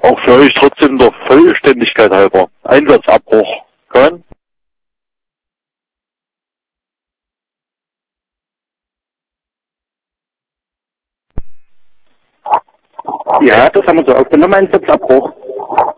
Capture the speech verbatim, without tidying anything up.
auch für euch trotzdem der Vollständigkeit halber. Einsatzabbruch. Kann? Ja, das haben wir so aufgenommen, Einsatzabbruch.